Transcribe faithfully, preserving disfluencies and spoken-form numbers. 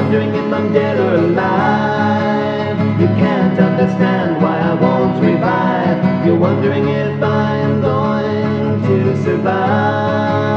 wondering if I'm dead or alive. You can't understand why I won't revive. You're wondering if I am going to survive.